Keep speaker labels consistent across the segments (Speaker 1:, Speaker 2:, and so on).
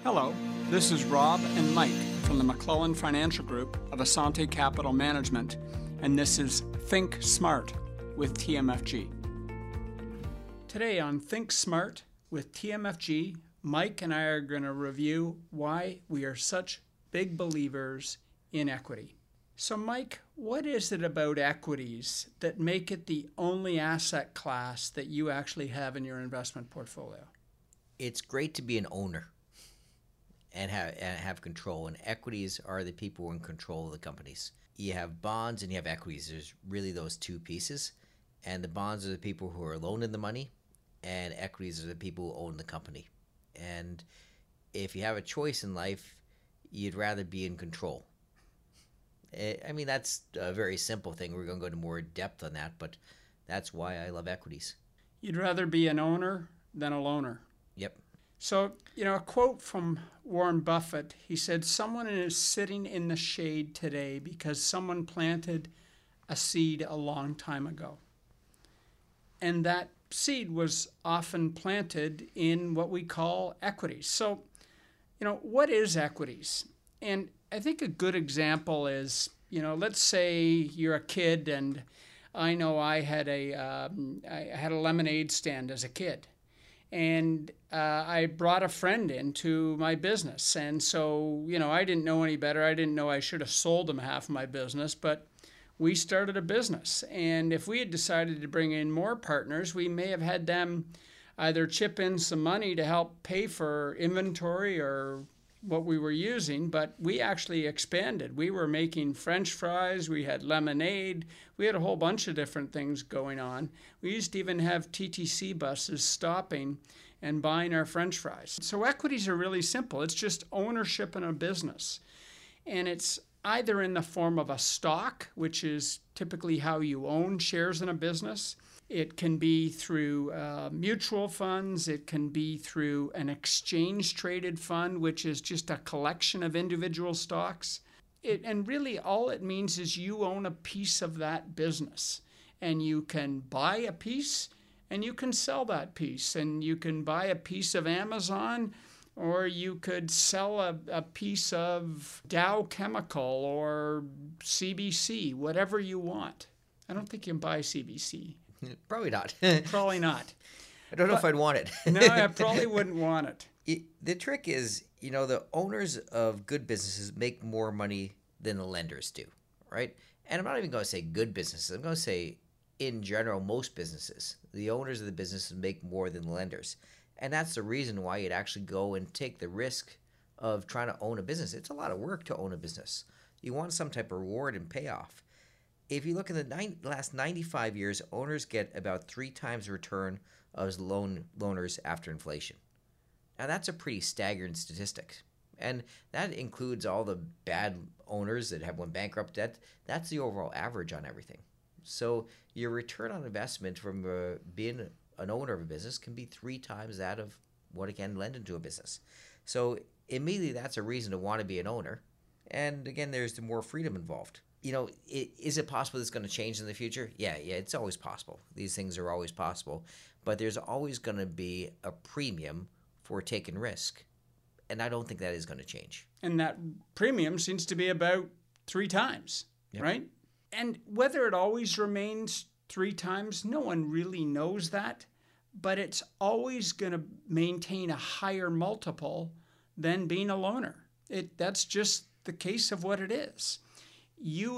Speaker 1: Hello, this is Rob and Mike from the McClellan Financial Group of Asante Capital Management, and this is Think Smart with TMFG. Today on Think Smart with TMFG, Mike and I are going to review why we are such big believers in equity. So Mike, what is it about equities that make it the only asset class that you actually have in your investment portfolio?
Speaker 2: It's great to be an owner and have control, and equities are the people who are in control of the companies. You have bonds and you have equities. There's really those two pieces, and the bonds are the people who are loaning the money, and equities are the people who own the company. And if you have a choice in life, you'd rather be in control. I mean, that's a very simple thing. We're going to go into more depth on that, but that's why I love equities.
Speaker 1: You'd rather be an owner than a loaner.
Speaker 2: Yep.
Speaker 1: So, a quote from Warren Buffett, he said, "Someone is sitting in the shade today because someone planted a seed a long time ago." And that seed was often planted in what we call equities. So, what is equities? And I think a good example is, let's say you're a kid, and I know I had a lemonade stand as a kid. And I brought a friend into my business. And so, I didn't know any better. I didn't know I should have sold him half of my business, but we started a business. And if we had decided to bring in more partners, we may have had them either chip in some money to help pay for inventory or what we were using, but we actually expanded. We were making French fries, we had lemonade, we had a whole bunch of different things going on. We used to even have TTC buses stopping and buying our French fries. So equities are really simple. It's just ownership in a business. And it's either in the form of a stock, which is typically how you own shares in a business. It can be through mutual funds. It can be through an exchange-traded fund, which is just a collection of individual stocks. And really all it means is you own a piece of that business. And you can buy a piece and you can sell that piece. And you can buy a piece of Amazon, or you could sell a piece of Dow Chemical or CBC, whatever you want. I don't think you can buy CBC.
Speaker 2: Probably not.
Speaker 1: Probably not.
Speaker 2: I don't know if I'd want it.
Speaker 1: No, I probably wouldn't want it.
Speaker 2: The trick is, the owners of good businesses make more money than the lenders do, right? And I'm not even going to say good businesses. I'm going to say, in general, most businesses. The owners of the businesses make more than the lenders. And that's the reason why you'd actually go and take the risk of trying to own a business. It's a lot of work to own a business. You want some type of reward and payoff. If you look in the last 95 years, owners get about 3 times the return of loaners after inflation. Now, that's a pretty staggering statistic. And that includes all the bad owners that have went bankrupt. That's the overall average on everything. So your return on investment from being an owner of a business can be 3 times that of what it can lend into a business. So immediately that's a reason to want to be an owner. And again, there's the more freedom involved. Is it possible it's going to change in the future? Yeah, it's always possible. These things are always possible. But there's always going to be a premium for taking risk. And I don't think that is going to change.
Speaker 1: And that premium seems to be about 3 times, yep. Right? And whether it always remains 3 times, no one really knows that. But it's always going to maintain a higher multiple than being a loaner. That's just the case of what it is. You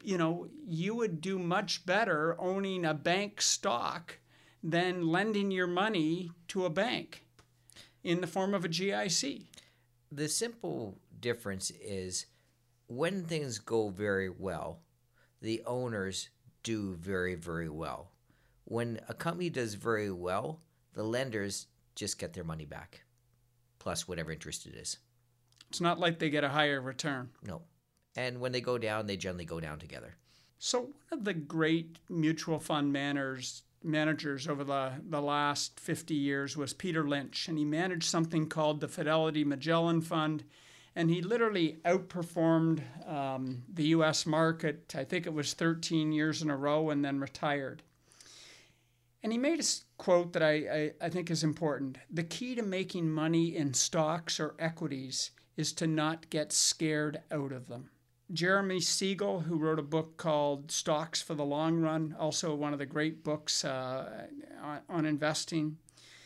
Speaker 1: would do much better owning a bank stock than lending your money to a bank in the form of a GIC.
Speaker 2: The simple difference is when things go very well, the owners do very, very well. When a company does very well, the lenders just get their money back, plus whatever interest it is.
Speaker 1: It's not like they get a higher return.
Speaker 2: No. And when they go down, they generally go down together.
Speaker 1: So one of the great mutual fund managers over the last 50 years was Peter Lynch, and he managed something called the Fidelity Magellan Fund, and he literally outperformed the U.S. market. I think it was 13 years in a row, and then retired. And he made a quote that I think is important. The key to making money in stocks or equities is to not get scared out of them. Jeremy Siegel, who wrote a book called Stocks for the Long Run, also one of the great books on investing,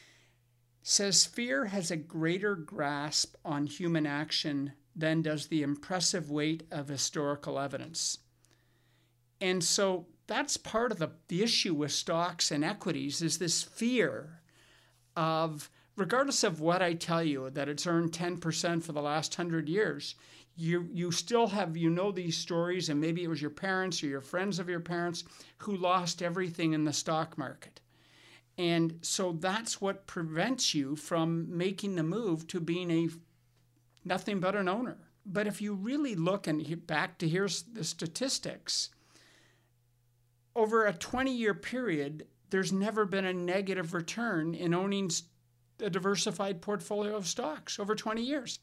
Speaker 1: says fear has a greater grasp on human action than does the impressive weight of historical evidence. And so that's part of the issue with stocks and equities is this fear of, regardless of what I tell you, that it's earned 10% for the last 100 years, you still have, these stories, and maybe it was your parents or your friends of your parents who lost everything in the stock market. And so that's what prevents you from making the move to being nothing but an owner. But if you really look and back to here's the statistics, over a 20-year period, there's never been a negative return in owning a diversified portfolio of stocks over 20 years.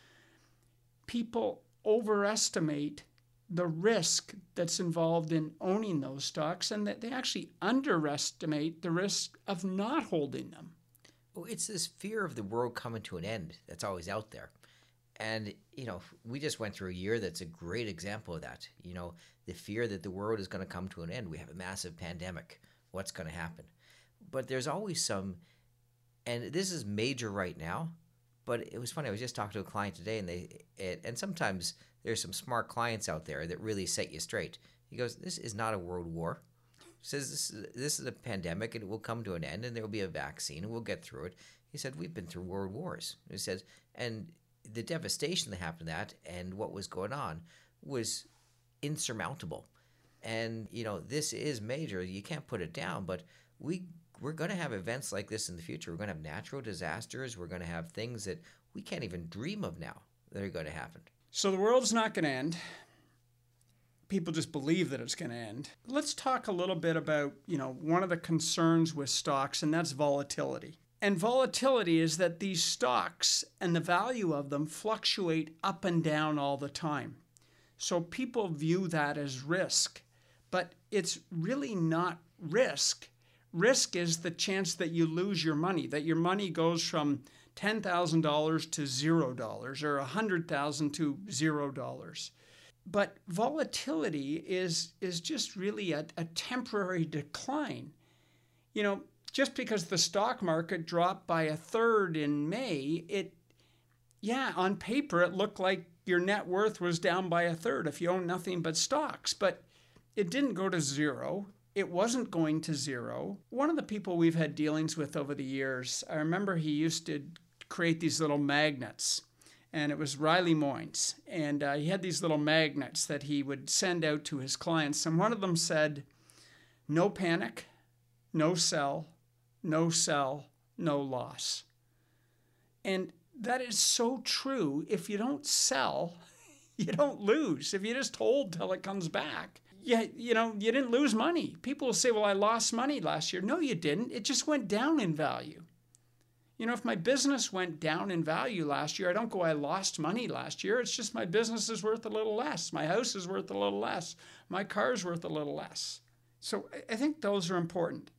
Speaker 1: People overestimate the risk that's involved in owning those stocks, and that they actually underestimate the risk of not holding them.
Speaker 2: Well, it's this fear of the world coming to an end that's always out there. And, we just went through a year that's a great example of that. The fear that the world is going to come to an end. We have a massive pandemic. What's going to happen? But there's always some, and this is major right now, but it was funny. I was just talking to a client today, and sometimes there's some smart clients out there that really set you straight. He goes, this is not a world war. He says, this is a pandemic, and it will come to an end, and there will be a vaccine, and we'll get through it. He said, we've been through world wars. He says, and the devastation that happened to that and what was going on was insurmountable. And, this is major. You can't put it down, but we're going to have events like this in the future. We're going to have natural disasters. We're going to have things that we can't even dream of now that are going to happen.
Speaker 1: So the world's not going to end. People just believe that it's going to end. Let's talk a little bit about, one of the concerns with stocks, and that's volatility. And volatility is that these stocks and the value of them fluctuate up and down all the time. So people view that as risk, but it's really not risk. Risk is the chance that you lose your money, that your money goes from $10,000 to $0 or $100,000 to $0. But volatility is just really a temporary decline. Just because the stock market dropped by a third in May, on paper it looked like your net worth was down by a third if you own nothing but stocks. But it didn't go to zero. It wasn't going to zero. One of the people we've had dealings with over the years, I remember he used to create these little magnets, and it was Riley Moynes. And he had these little magnets that he would send out to his clients. And one of them said, no panic, no sell, no sell, no loss. And that is so true. If you don't sell, you don't lose. If you just hold till it comes back, you didn't lose money. People will say, well, I lost money last year. No, you didn't. It just went down in value. If my business went down in value last year, I don't go, I lost money last year. It's just my business is worth a little less. My house is worth a little less. My car's worth a little less. So I think those are important.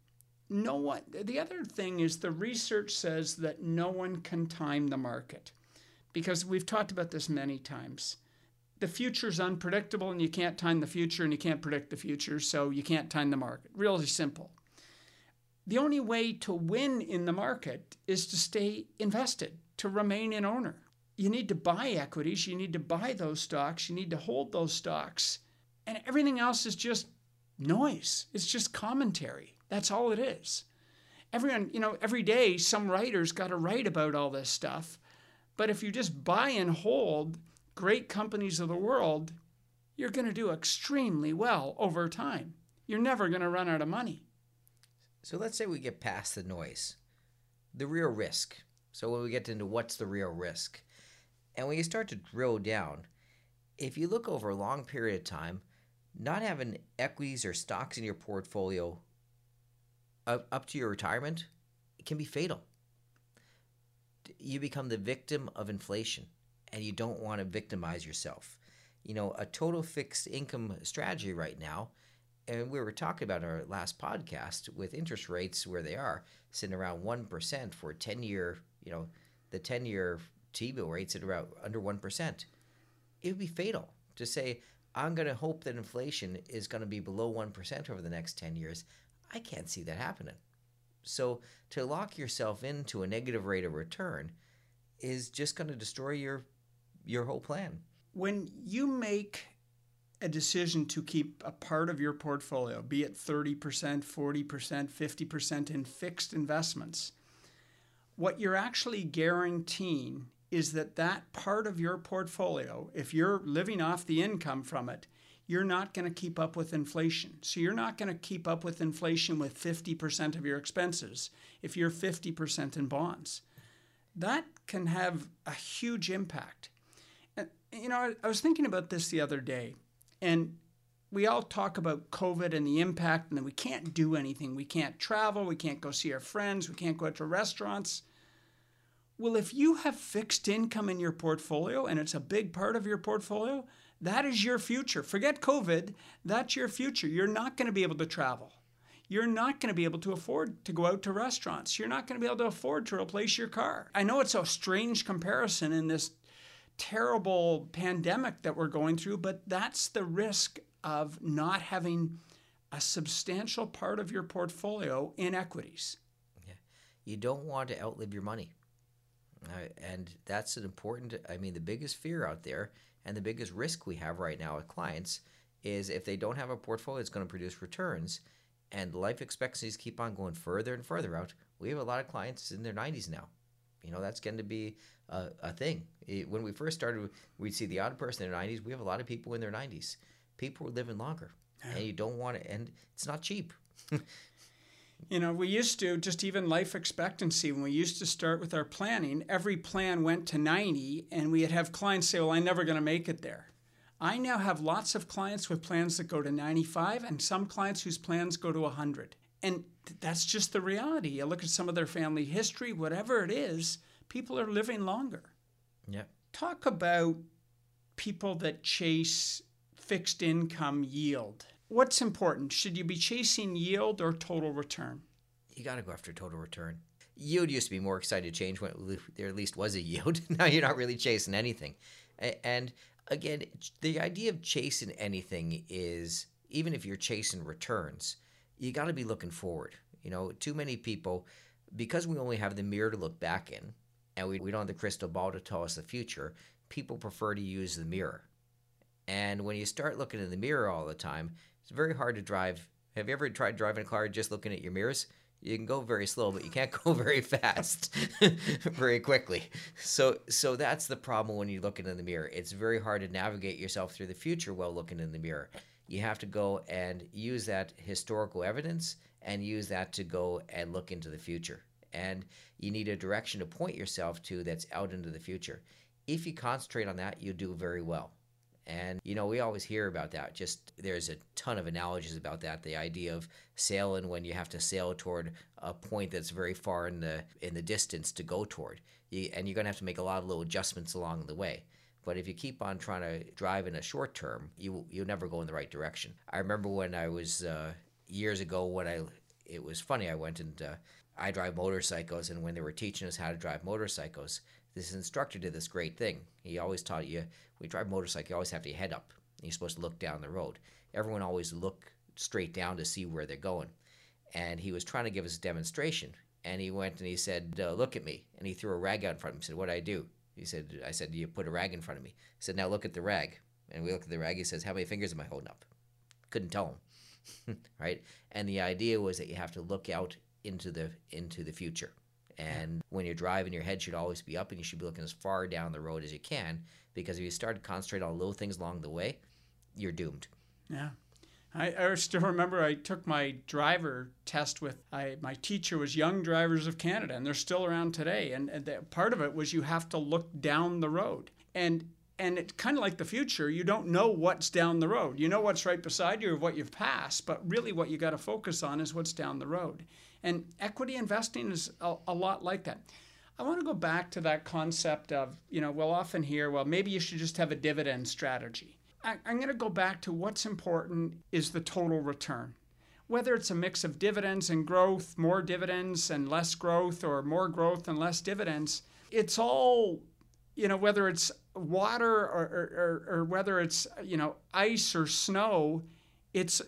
Speaker 1: The other thing is the research says that no one can time the market, because we've talked about this many times. The future is unpredictable, and you can't time the future, and you can't predict the future, so you can't time the market. Really simple. The only way to win in the market is to stay invested, to remain an owner. You need to buy equities, you need to buy those stocks, you need to hold those stocks, and everything else is just noise. It's just commentary. That's all it is. Everyone, every day some writer's got to write about all this stuff. But if you just buy and hold great companies of the world, you're going to do extremely well over time. You're never going to run out of money.
Speaker 2: So let's say we get past the noise, the real risk. So when we get into what's the real risk, and when you start to drill down, if you look over a long period of time, not having equities or stocks in your portfolio up to your retirement, it can be fatal. You become the victim of inflation, and you don't want to victimize yourself. A total fixed income strategy right now And we were talking about our last podcast with interest rates where they are sitting around 1% for 10-year, the 10-year T-bill rates at around under 1%. It would be fatal to say, I'm going to hope that inflation is going to be below 1% over the next 10 years. I can't see that happening. So to lock yourself into a negative rate of return is just going to destroy your whole plan.
Speaker 1: When you make a decision to keep a part of your portfolio, be it 30%, 40%, 50% in fixed investments, what you're actually guaranteeing is that that part of your portfolio, if you're living off the income from it, you're not going to keep up with inflation. So you're not going to keep up with inflation with 50% of your expenses if you're 50% in bonds. That can have a huge impact. And, I was thinking about this the other day, and we all talk about COVID and the impact, and then we can't do anything. We can't travel. We can't go see our friends. We can't go out to restaurants. Well, if you have fixed income in your portfolio and it's a big part of your portfolio, that is your future. Forget COVID. That's your future. You're not going to be able to travel. You're not going to be able to afford to go out to restaurants. You're not going to be able to afford to replace your car. I know it's a strange comparison in this terrible pandemic that we're going through, but that's the risk of not having a substantial part of your portfolio in equities.
Speaker 2: Yeah. You don't want to outlive your money. And that's an important, the biggest fear out there and the biggest risk we have right now with clients is if they don't have a portfolio that's going to produce returns and life expectancies keep on going further and further out. We have a lot of clients in their 90s now. That's going to be a thing. When we first started, we'd see the odd person in their 90s. We have a lot of people in their 90s. People are living longer. Yeah. And you don't want to, and it's not cheap.
Speaker 1: We used to, just even life expectancy, when we used to start with our planning, every plan went to 90, and we'd have clients say, well, I'm never going to make it there. I now have lots of clients with plans that go to 95 and some clients whose plans go to 100. And that's just the reality. You look at some of their family history, whatever it is, people are living longer.
Speaker 2: Yeah.
Speaker 1: Talk about people that chase fixed income yield. What's important? Should you be chasing yield or total return?
Speaker 2: You got to go after total return. Yield used to be more excited to change when there at least was a yield. Now you're not really chasing anything. And again, the idea of chasing anything is, even if you're chasing returns, you got to be looking forward. Too many people, because we only have the mirror to look back in, and we don't have the crystal ball to tell us the future, people prefer to use the mirror. And when you start looking in the mirror all the time, it's very hard to drive. Have you ever tried driving a car just looking at your mirrors? You can go very slow, but you can't go very fast very quickly. So that's the problem when you're looking in the mirror. It's very hard to navigate yourself through the future while looking in the mirror. You have to go and use that historical evidence and use that to go and look into the future. And you need a direction to point yourself to that's out into the future. If you concentrate on that, you'll do very well. And, we always hear about that. Just there's a ton of analogies about that. The idea of sailing when you have to sail toward a point that's very far in the distance to go toward. And you're going to have to make a lot of little adjustments along the way. But if you keep on trying to drive in a short term, you'll never go in the right direction. I remember when I was, years ago, it was funny, I went and I drive motorcycles, and when they were teaching us how to drive motorcycles, this instructor did this great thing. He always taught you, when you drive a motorcycle, you always have your head up. And you're supposed to look down the road. Everyone always look straight down to see where they're going. And he was trying to give us a demonstration. And he went and he said, look at me. And he threw a rag out in front of him. He said, what'd I do? I said, you put a rag in front of me. He said, now look at the rag. And we looked at the rag. He says, how many fingers am I holding up? Couldn't tell him. Right? And the idea was that you have to look out into the future. And when you're driving, your head should always be up, and you should be looking as far down the road as you can, because if you start to concentrate on little things along the way, you're doomed.
Speaker 1: Yeah. I still remember I took my driver test with, my teacher was Young Drivers of Canada, and they're still around today. And part of it was you have to look down the road. And it's kind of like the future. You don't know what's down the road. You know what's right beside you or what you've passed, but really what you got to focus on is what's down the road. And equity investing is a lot like that. I want to go back to that concept of, we'll often hear, well, maybe you should just have a dividend strategy. I'm going to go back to what's important is the total return. Whether it's a mix of dividends and growth, more dividends and less growth, or more growth and less dividends, it's all, whether it's water or whether it's, ice or snow, it's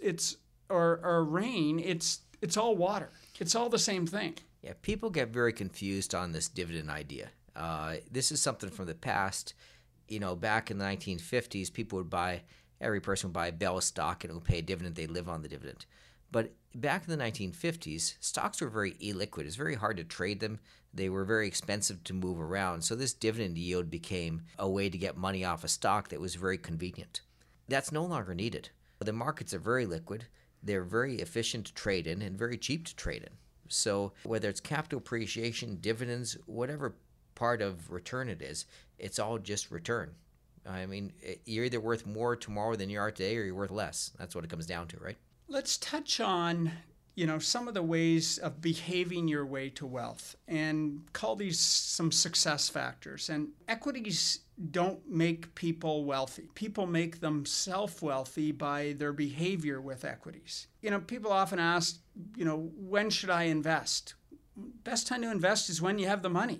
Speaker 1: or rain, it's all water. It's all the same thing.
Speaker 2: Yeah, people get very confused on this dividend idea. This is something from the past. Back in the 1950s, every person would buy Bell stock and it would pay a dividend. They'd live on the dividend. But back in the 1950s, stocks were very illiquid. It was very hard to trade them. They were very expensive to move around. So this dividend yield became a way to get money off a stock that was very convenient. That's no longer needed. The markets are very liquid. They're very efficient to trade in and very cheap to trade in. So whether it's capital appreciation, dividends, whatever part of return it is, it's all just return. I mean, you're either worth more tomorrow than you are today, or you're worth less. That's what it comes down to, right?
Speaker 1: Let's touch on, some of the ways of behaving your way to wealth and call these some success factors. And equities don't make people wealthy. People make themselves wealthy by their behavior with equities. People often ask, when should I invest? Best time to invest is when you have the money.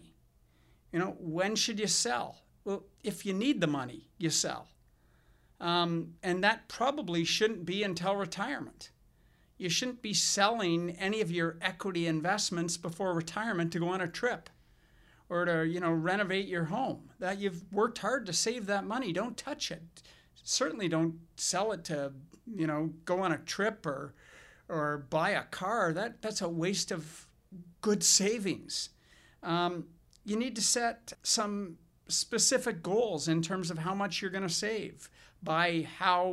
Speaker 1: When should you sell? Well, if you need the money, you sell. And that probably shouldn't be until retirement. You shouldn't be selling any of your equity investments before retirement to go on a trip or to, renovate your home. That you've worked hard to save that money. Don't touch it. Certainly don't sell it to, go on a trip or buy a car. That's a waste of good savings. You need to set some specific goals in terms of how much you're going to save by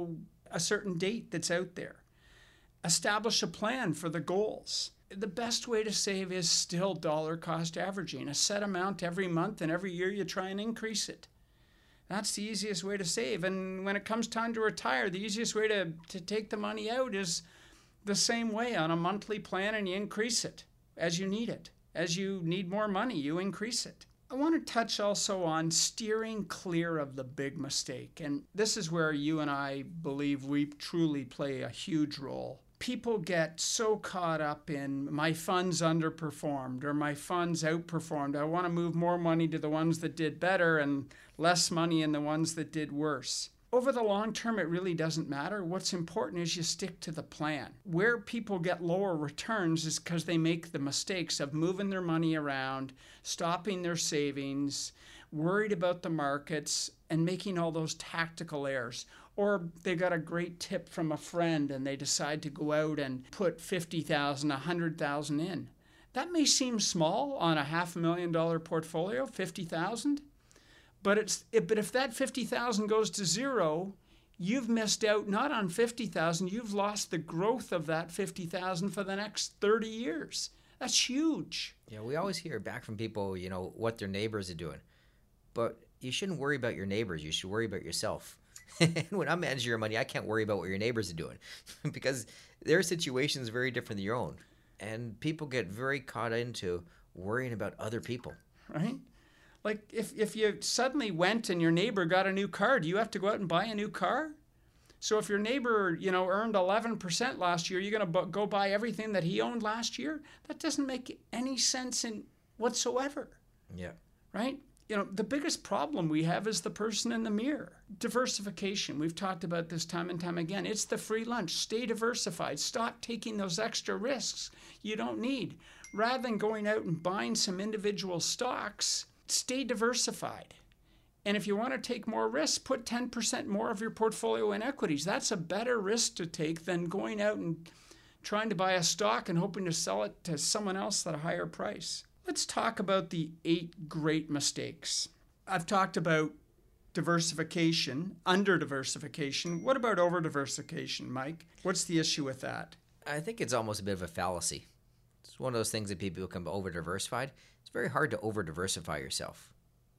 Speaker 1: a certain date that's out there. Establish a plan for the goals. The best way to save is still dollar cost averaging, a set amount every month, and every year you try and increase it. That's the easiest way to save. And when it comes time to retire, the easiest way to take the money out is the same way, on a monthly plan, and you increase it as you need it. As you need more money, you increase it. I want to touch also on steering clear of the big mistake. And this is where you and I believe we truly play a huge role. People get so caught up in my funds underperformed or my funds outperformed. I want to move more money to the ones that did better and less money in the ones that did worse. Over the long term, it really doesn't matter. What's important is you stick to the plan. Where people get lower returns is because they make the mistakes of moving their money around, stopping their savings, worried about the markets, and making all those tactical errors. Or they got a great tip from a friend and they decide to go out and put $50,000, $100,000 in. That may seem small on a $500,000 portfolio, $50,000. But if that $50,000 goes to zero, you've missed out not on $50,000, you've lost the growth of that $50,000 for the next 30 years. That's huge.
Speaker 2: Yeah, we always hear back from people, what their neighbors are doing. But you shouldn't worry about your neighbors. You should worry about yourself. When I'm managing your money, I can't worry about what your neighbors are doing because their situation is very different than your own. And people get very caught into worrying about other people.
Speaker 1: Right? Like if you suddenly went and your neighbor got a new car, do you have to go out and buy a new car? So if your neighbor, earned 11% last year, you're going to go buy everything that he owned last year? That doesn't make any sense whatsoever.
Speaker 2: Yeah.
Speaker 1: Right? The biggest problem we have is the person in the mirror. Diversification. We've talked about this time and time again. It's the free lunch. Stay diversified. Stop taking those extra risks you don't need. Rather than going out and buying some individual stocks, stay diversified. And if you want to take more risks, put 10% more of your portfolio in equities. That's a better risk to take than going out and trying to buy a stock and hoping to sell it to someone else at a higher price. Let's talk about the 8 great mistakes. I've talked about diversification, under-diversification. What about over-diversification, Mike? What's the issue with that?
Speaker 2: I think it's almost a bit of a fallacy. It's one of those things that people become over-diversified. It's very hard to over-diversify yourself.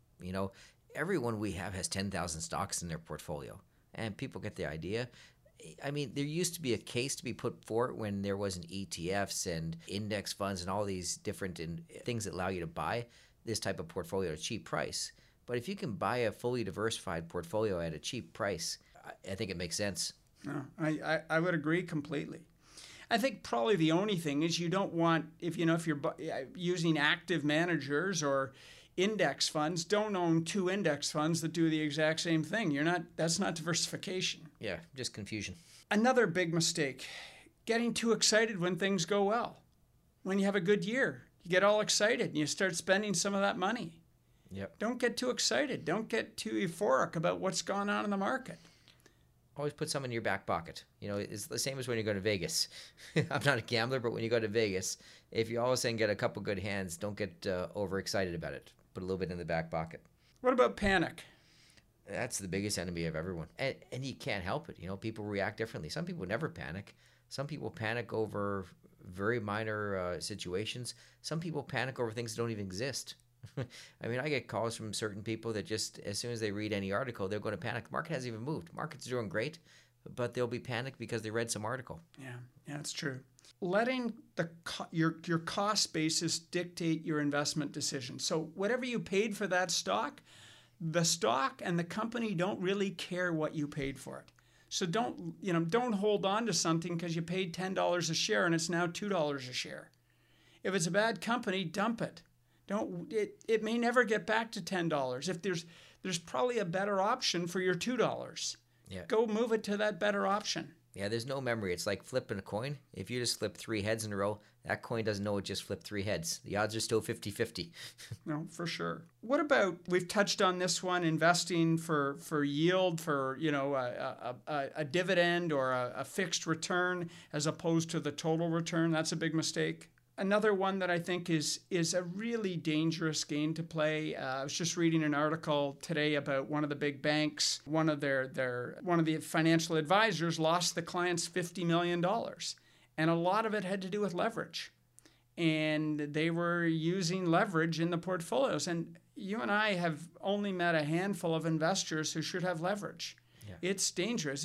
Speaker 2: Everyone we have has 10,000 stocks in their portfolio, and people get the idea. I mean, there used to be a case to be put for it when there wasn't ETFs and index funds and all these different things that allow you to buy this type of portfolio at a cheap price. But if you can buy a fully diversified portfolio at a cheap price, I think it makes sense.
Speaker 1: No, I would agree completely. I think probably the only thing is you don't want, if you're using active managers or index funds, don't own two index funds that do the exact same thing. That's not diversification.
Speaker 2: Yeah, just confusion.
Speaker 1: Another big mistake, getting too excited when things go well. When you have a good year, you get all excited and you start spending some of that money.
Speaker 2: Yep.
Speaker 1: Don't get too excited. Don't get too euphoric about what's going on in the market.
Speaker 2: Always put some in your back pocket. It's the same as when you go to Vegas. I'm not a gambler, but when you go to Vegas, if you all of a sudden get a couple good hands, don't get overexcited about it. Put a little bit in the back pocket.
Speaker 1: What about panic?
Speaker 2: That's the biggest enemy of everyone. And you can't help it. People react differently. Some people never panic. Some people panic over very minor situations. Some people panic over things that don't even exist. I mean, I get calls from certain people that just, as soon as they read any article, they're going to panic. The market hasn't even moved. Market's doing great, but they'll be panicked because they read some article.
Speaker 1: Yeah, that's true. Letting your cost basis dictate your investment decision. So whatever you paid for that stock, the stock and the company don't really care what you paid for it. So don't hold on to something because you paid $10 a share and it's now $2 a share. If it's a bad company, dump it. It may never get back to $10. If there's probably a better option for your $2.
Speaker 2: Yeah.
Speaker 1: Go move it to that better option.
Speaker 2: Yeah, there's no memory. It's like flipping a coin. If you just flip 3 heads in a row, that coin doesn't know it just flipped 3 heads. The odds are still 50-50.
Speaker 1: No, for sure. What about, we've touched on this one, investing for yield, for a dividend or a fixed return as opposed to the total return. That's a big mistake. Another one that I think is a really dangerous game to play. I was just reading an article today about one of the big banks. One of the financial advisors lost the clients $50 million, and a lot of it had to do with leverage. And they were using leverage in the portfolios. And you and I have only met a handful of investors who should have leverage. Yeah. It's dangerous.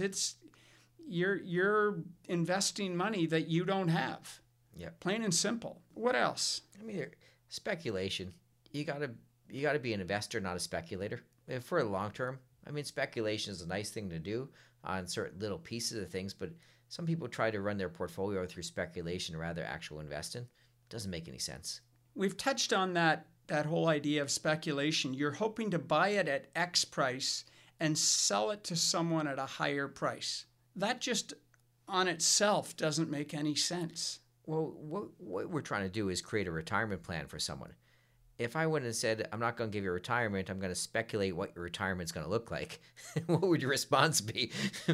Speaker 1: You're investing money that you don't have.
Speaker 2: Yeah,
Speaker 1: plain and simple. What else?
Speaker 2: I mean, speculation. You gotta be an investor, not a speculator. For the long term, I mean, speculation is a nice thing to do on certain little pieces of things, but some people try to run their portfolio through speculation rather than actual investing. It doesn't make any sense.
Speaker 1: We've touched on that whole idea of speculation. You're hoping to buy it at X price and sell it to someone at a higher price. That just on itself doesn't make any sense.
Speaker 2: Well, what we're trying to do is create a retirement plan for someone. If I went and said, I'm not going to give you a retirement, I'm going to speculate what your retirement's going to look like, what would your response be?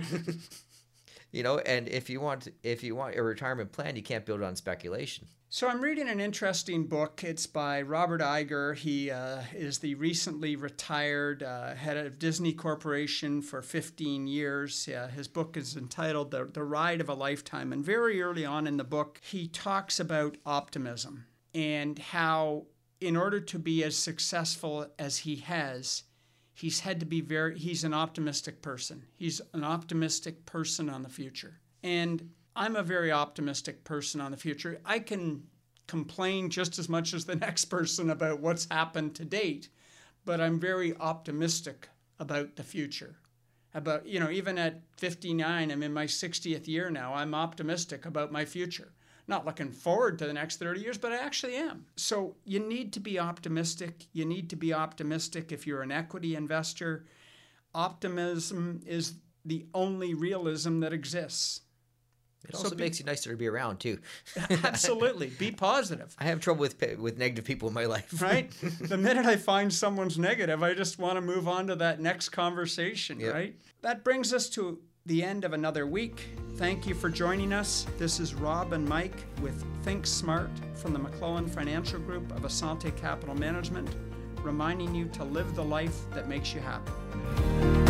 Speaker 2: And if you want a retirement plan, you can't build it on speculation.
Speaker 1: So I'm reading an interesting book. It's by Robert Iger. He is the recently retired head of Disney Corporation for 15 years. His book is entitled The Ride of a Lifetime. And very early on in the book, he talks about optimism and how in order to be as successful as he has, he's had to be he's an optimistic person. He's an optimistic person on the future. And I'm a very optimistic person on the future. I can complain just as much as the next person about what's happened to date, but I'm very optimistic about the future. About, even at 59, I'm in my 60th year now, I'm optimistic about my future. Not looking forward to the next 30 years, but I actually am. So you need to be optimistic. You need to be optimistic if you're an equity investor. Optimism is the only realism that exists.
Speaker 2: It also makes you nicer to be around, too.
Speaker 1: Absolutely. Be positive.
Speaker 2: I have trouble with negative people in my life.
Speaker 1: Right? The minute I find someone's negative, I just want to move on to that next conversation, yep. Right? That brings us to the end of another week. Thank you for joining us. This is Rob and Mike with Think Smart from the McClellan Financial Group of Asante Capital Management, reminding you to live the life that makes you happy.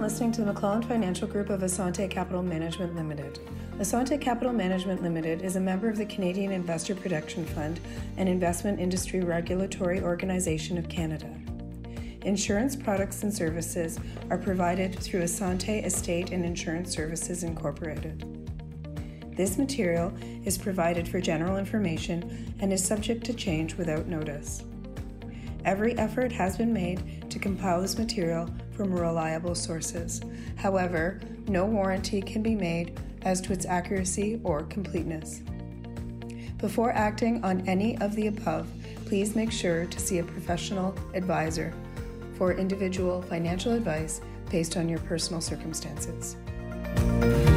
Speaker 3: listening to the McClellan Financial Group of Asante Capital Management Limited. Asante Capital Management Limited is a member of the Canadian Investor Protection Fund and Investment Industry Regulatory Organization of Canada. Insurance products and services are provided through Asante Estate and Insurance Services Incorporated. This material is provided for general information and is subject to change without notice. Every effort has been made to compile this material from reliable sources. However, no warranty can be made as to its accuracy or completeness. Before acting on any of the above, please make sure to see a professional advisor for individual financial advice based on your personal circumstances.